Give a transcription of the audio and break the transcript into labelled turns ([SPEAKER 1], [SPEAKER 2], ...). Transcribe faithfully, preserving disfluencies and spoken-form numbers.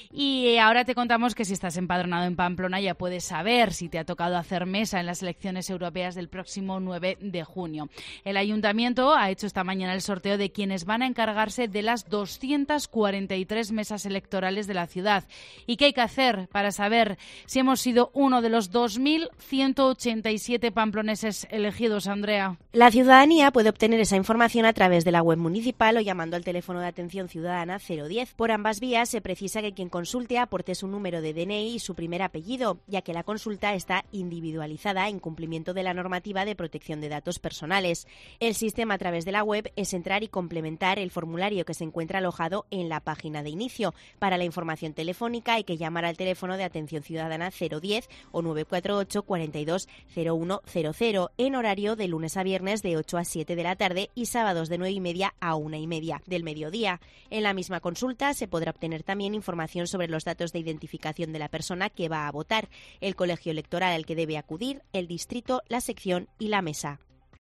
[SPEAKER 1] Y ahora te contamos que si estás empadronado en Pamplona ya puedes saber si te ha tocado hacer mesa en las elecciones europeas del próximo nueve de junio. El Ayuntamiento ha hecho esta mañana el sorteo de quienes van a encargarse de las doscientas cuarenta y tres mesas electorales de la ciudad. ¿Y qué hay que hacer para saber si hemos sido uno de los dos mil ciento ochenta y siete pamploneses elegidos, Andrea?
[SPEAKER 2] La ciudadanía puede obtener esa información a través de la web municipal o llamando al teléfono de atención ciudadana cero diez. Por ambas vías se precisa que quien consulte aporte su número de D N I y su primer apellido, ya que la consulta está individualizada en cumplimiento de la normativa de protección de datos personales. El sistema a través de la web es entrar y complementar el formulario que se encuentra alojado en la página de inicio. Para la información telefónica hay que llamar al teléfono de atención ciudadana cero diez o nueve cuatro ocho, cuarenta y dos, cero uno cero cero en horario de lunes a viernes de ocho a siete de la tarde y sábados de nueve y media a una y media del mediodía. En la misma consulta se podrá obtener también información sobre los datos de identificación de la persona que va a votar, el colegio electoral al que debe acudir, el distrito, la sección y la mesa.